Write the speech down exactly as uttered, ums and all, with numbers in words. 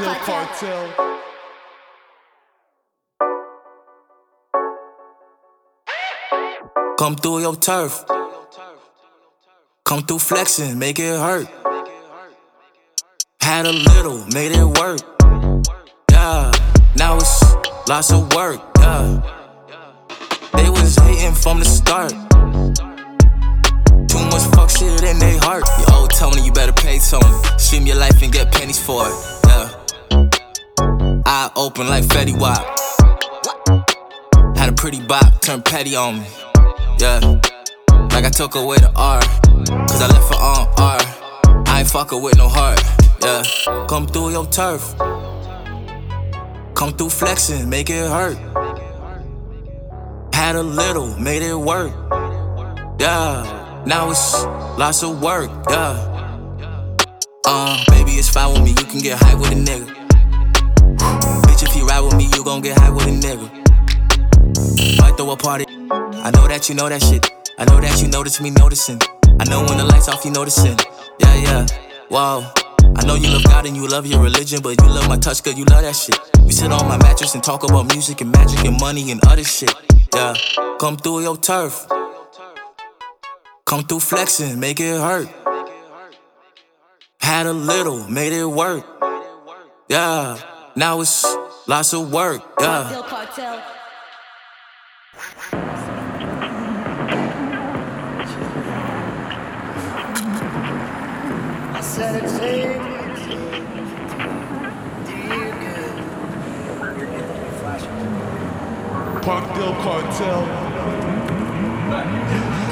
Still Cartel. Come through your turf. Come through flexing, make it hurt. Had a little, made it work. Yeah, now it's lots of work. Yeah, they was hating from the start. Too much fuck shit in they heart. Yo, old Tony, you better pay Tony. Stream your life and get pennies for it. Yeah, eye open like Fetty Wap. Had a pretty bop, turned petty on me. Yeah, like I took away the R, cause I left her on R. I ain't fuckin' with no heart. Yeah, come through your turf. Come through flexing, make it hurt. Had a little, made it work. Yeah, now it's lots of work. Yeah, uh, baby, it's fine with me, you can get high with a nigga. Bitch, if you ride with me, you gon' get high with a nigga. Might throw a party. I know that you know that shit. I know that you notice me noticing. I know when the lights off, you noticing. Yeah, yeah, wow. I know you love God and you love your religion, but you love my touch, cause you love that shit. We sit on my mattress and talk about music and magic and money and other shit. Yeah, come through your turf. Come through flexing, make it hurt. Had a little, made it work. Yeah, now it's lots of work. Yeah. Still Cartel. I said it's hey. Parkdale Cartel.